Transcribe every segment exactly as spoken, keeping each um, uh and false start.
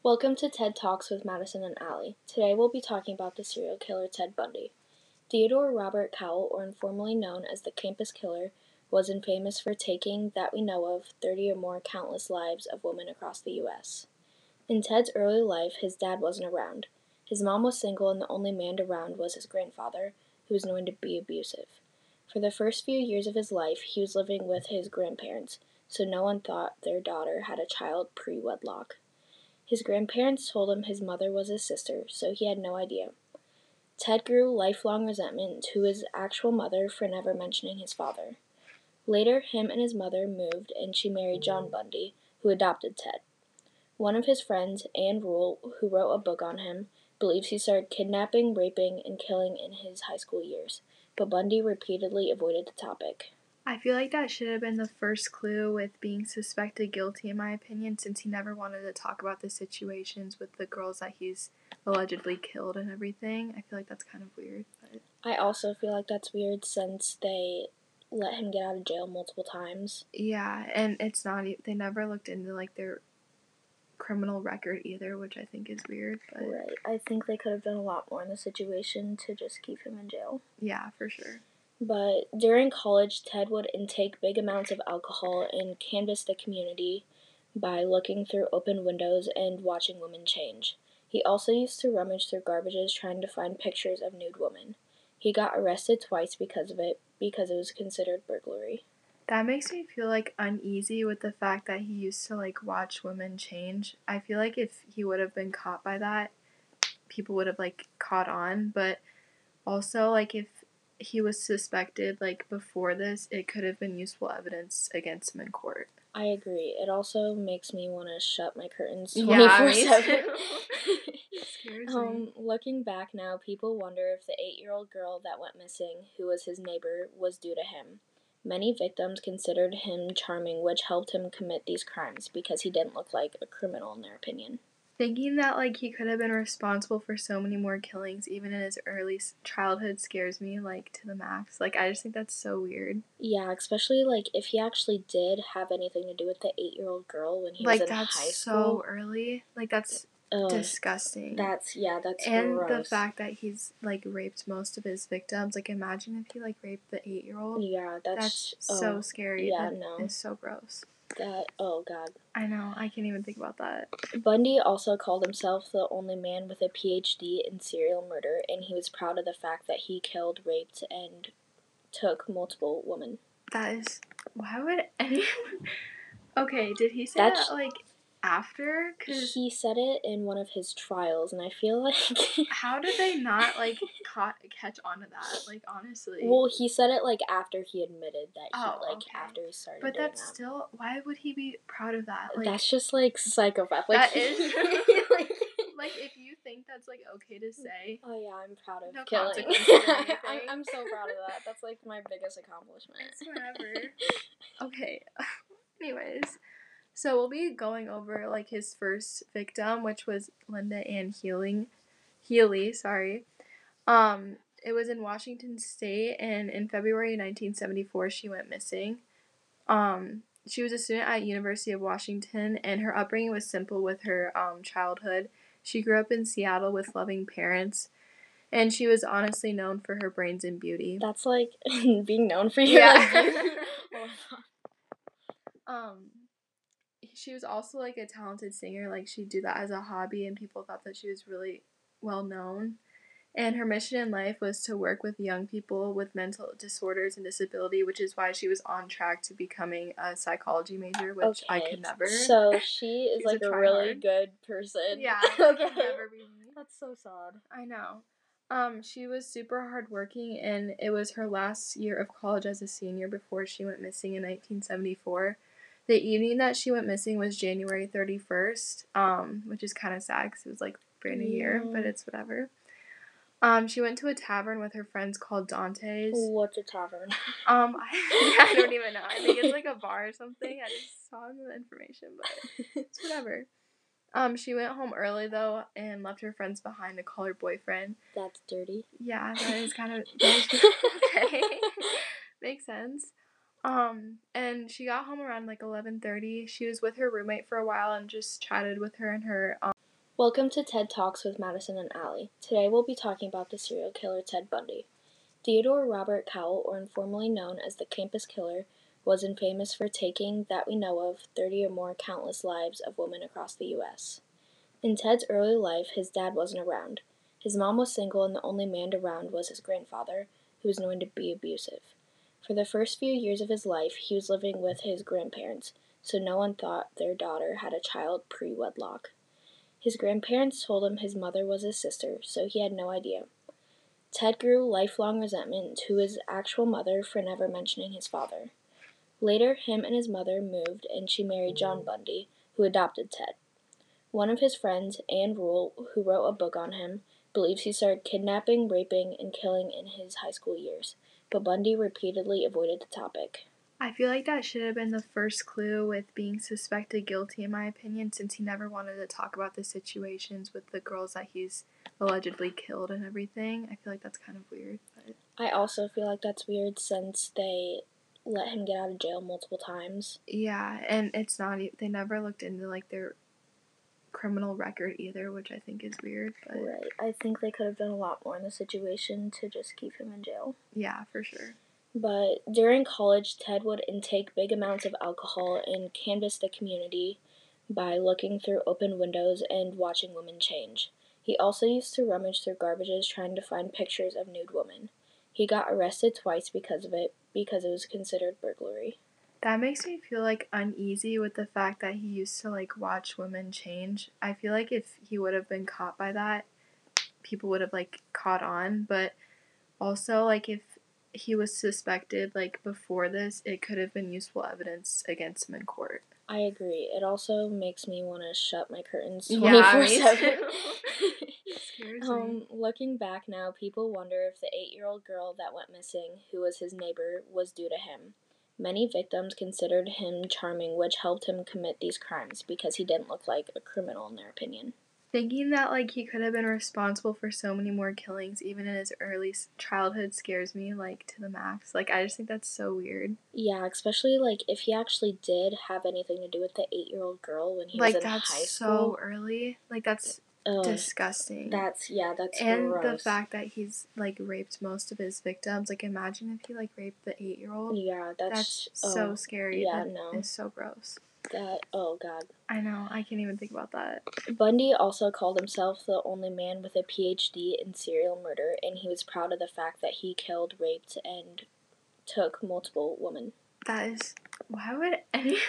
Welcome to TED Talks with Madison and Allie. Today we'll be talking about the serial killer Ted Bundy. Theodore Robert Cowell, or informally known as the Campus Killer, was infamous for taking, that we know of, thirty or more countless lives of women across the U S In Ted's early life, his dad wasn't around. His mom was single and the only man around was his grandfather, who was known to be abusive. For the first few years of his life, he was living with his grandparents, so no one thought their daughter had a child pre-wedlock. His grandparents told him his mother was his sister, so he had no idea. Ted grew lifelong resentment to his actual mother for never mentioning his father. Later, him and his mother moved, and she married John Bundy, who adopted Ted. One of his friends, Anne Rule, who wrote a book on him, believes he started kidnapping, raping, and killing in his high school years, but Bundy repeatedly avoided the topic. I feel like that should have been the first clue with being suspected guilty, in my opinion, since he never wanted to talk about the situations with the girls that he's allegedly killed and everything. I feel like that's kind of weird. But I also feel like that's weird since they let him get out of jail multiple times. Yeah, and it's not, they never looked into, like, their criminal record either, which I think is weird. But Right. I think they could have done a lot more in the situation to just keep him in jail. Yeah, for sure. But during college, Ted would intake big amounts of alcohol and canvass the community by looking through open windows and watching women change. He also used to rummage through garbages trying to find pictures of nude women. He got arrested twice because of it, because it was considered burglary. That makes me feel, like, uneasy with the fact that he used to, like, watch women change. I feel like if he would have been caught by that, people would have, like, caught on. But also, like, if he was suspected, like, before this, it could have been useful evidence against him in court. I agree. It also makes me want to shut my curtains twenty-four seven. Yeah, it scares um, me. Looking back now, people wonder if the eight-year-old girl that went missing, who was his neighbor, was due to him. Many victims considered him charming, which helped him commit these crimes because he didn't look like a criminal in their opinion. Thinking that, like, he could have been responsible for so many more killings, even in his early childhood, scares me, like, to the max. Like, I just think that's so weird. Yeah, especially, like, if he actually did have anything to do with the eight-year-old girl when he like, was in high Like, that's school. so early. Like, that's Ugh, disgusting. That's, yeah, that's and gross. And the fact that he's, like, raped most of his victims. Like, imagine if he, like, raped the eight-year-old. Yeah, that's... That's oh, so scary. Yeah, that no. is so gross. That, oh, God. I know. I can't even think about that. Bundy also called himself the only man with a P H D in serial murder, and he was proud of the fact that he killed, raped, and took multiple women. That is... Why would anyone... Okay, did he say That's, that, like, after? Cause he said it in one of his trials, and I feel like... How did they not, like, caught, catch on to that? Like, honestly. Well, he said it, like, after he admitted that he, oh, like, okay. after he started But doing that's that. still... Why would he be proud of that? Like, that's just, like, psychopath. Like, that is... like, like, if you think that's, like, okay to say... Oh, yeah, I'm proud of no killing. consequences or anything. I'm, I'm so proud of that. That's, like, my biggest accomplishment. It's whatever. Okay. Anyways... So we'll be going over, like, his first victim, which was Linda Ann Healing, Healy, sorry. Um, it was in Washington State, and in February nineteen seventy-four, she went missing. Um, she was a student at University of Washington, and her upbringing was simple with her um, childhood. She grew up in Seattle with loving parents, and she was honestly known for her brains and beauty. That's, like, being known for your, yeah. like, beauty. um... She was also, like, a talented singer. Like, she'd do that as a hobby, and people thought that she was really well known. And her mission in life was to work with young people with mental disorders and disability, which is why she was on track to becoming a psychology major, which okay. I could never. So she is, like, a, a really hard. good person. Yeah. Okay. Never be me. That's so sad. I know. Um, she was super hardworking, and it was her last year of college as a senior before she went missing in nineteen seventy-four. The evening that she went missing was January thirty-first, um, which is kind of sad because it was, like, brand new yeah. year, but it's whatever. Um, she went to a tavern with her friends called Dante's. What's a tavern? Um, I, I don't even know. I think it's, like, a bar or something. I just saw the information, but it's whatever. Um, she went home early, though, and left her friends behind to call her boyfriend. That's dirty. Yeah, that is kind of... okay. Makes sense. Um, and she got home around, like, eleven thirty. She was with her roommate for a while and just chatted with her and her, um, Welcome to TED Talks with Madison and Allie. Today we'll be talking about the serial killer Ted Bundy. Theodore Robert Cowell, or informally known as the Campus Killer, was infamous for taking, that we know of, thirty or more countless lives of women across the U S In Ted's early life, his dad wasn't around. His mom was single, and the only man around was his grandfather, who was known to be abusive. For the first few years of his life, he was living with his grandparents, so no one thought their daughter had a child pre-wedlock. His grandparents told him his mother was his sister, so he had no idea. Ted grew lifelong resentment to his actual mother for never mentioning his father. Later, him and his mother moved, and she married John Bundy, who adopted Ted. One of his friends, Anne Rule, who wrote a book on him, believes he started kidnapping, raping, and killing in his high school years, but Bundy repeatedly avoided the topic. I feel like that should have been the first clue with being suspected guilty, in my opinion, since he never wanted to talk about the situations with the girls that he's allegedly killed and everything. I feel like that's kind of weird. But I also feel like that's weird since they let him get out of jail multiple times. Yeah, and it's not, they never looked into like their criminal record either, which I think is weird. But Right. I think they could have done a lot more in the situation to just keep him in jail. Yeah, for sure. But during college, Ted would intake big amounts of alcohol and canvass the community by looking through open windows and watching women change. He also used to rummage through garbages trying to find pictures of nude women. He got arrested twice because of it, because it was considered burglary. That makes me feel like uneasy with the fact that he used to like watch women change. I feel like if he would have been caught by that, people would have like caught on, but also like if he was suspected like before this, it could have been useful evidence against him in court. I agree. It also makes me want to shut my curtains Yeah, twenty-four me seven. too. It scares me. Um, looking back now, people wonder if the eight-year-old girl that went missing, who was his neighbor, was due to him. Many victims considered him charming, which helped him commit these crimes because he didn't look like a criminal in their opinion. Thinking that like he could have been responsible for so many more killings even in his early childhood scares me like to the max. Like I just think that's so weird. Yeah, especially like if he actually did have anything to do with the eight-year-old girl when he like, was in that's high so school. early. Like that's Ugh, disgusting. That's yeah, that's and gross. the fact that he's like raped most of his victims. Like imagine if he like raped the eight-year-old. Yeah, that's, that's so oh, scary. Yeah, that no, is so gross. That oh god. I know. I can't even think about that. Bundy also called himself the only man with a P H D in serial murder, and he was proud of the fact that he killed, raped, and took multiple women. That is, why would anyone?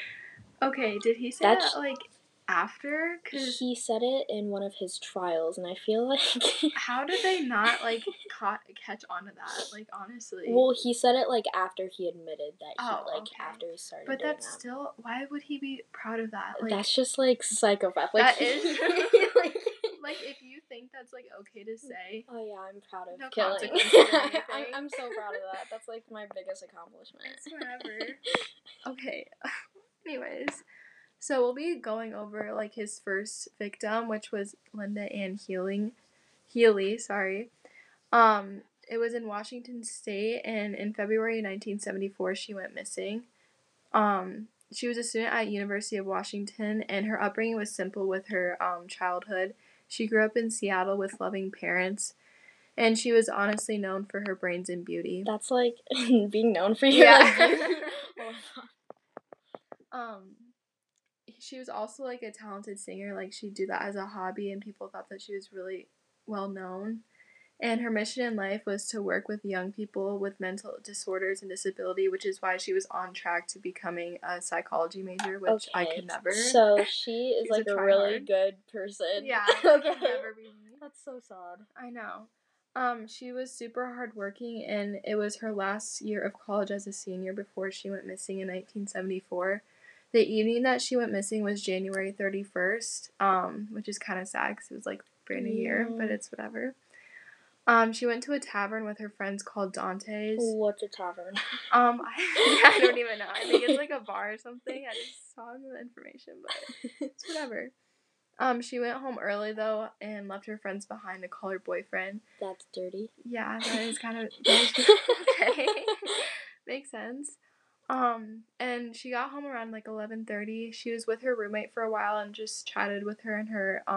Okay, did he say That's, that like after? Cause he said it in one of his trials, and I feel like how did they not like caught catch on to that? Like honestly. Well, he said it like after he admitted that he Oh, like okay. after he started. But doing that's that. still, why would he be proud of that? Like that's just like psychopath. Like, that is like, like if you think that's like okay to say. Oh yeah, I'm proud of no killing. consequences I'm I'm so proud of that. That's like my biggest accomplishment. It's whatever. Okay. Anyways, so we'll be going over like his first victim, which was Linda Ann Healing, Healy. Sorry. Um, it was in Washington State, and in February nineteen seventy-four, she went missing. Um, she was a student at University of Washington, and her upbringing was simple with her um childhood. She grew up in Seattle with loving parents, and she was honestly known for her brains and beauty. That's like being known for your yeah. like, um. She was also like a talented singer. Like she'd do that as a hobby, and people thought that she was really well known. And her mission in life was to work with young people with mental disorders and disability, which is why she was on track to becoming a psychology major, which okay. I could never. So she is She's like a a, really try-hard. good person. Yeah, okay. could never be me. That's so sad. I know. Um, she was super hardworking, and it was her last year of college as a senior before she went missing in nineteen seventy-four. The evening that she went missing was January thirty-first, um, which is kind of sad because it was like brand new yeah. year, but it's whatever. Um, she went to a tavern with her friends called Dante's. What's a tavern? Um, I, I don't even know. I think it's like a bar or something. I just saw the information, but it's whatever. Um, she went home early though and left her friends behind to call her boyfriend. That's dirty. Yeah, that is kind of that is, okay. Makes sense. Um, and she got home around like eleven thirty. She was with her roommate for a while and just chatted with her and her um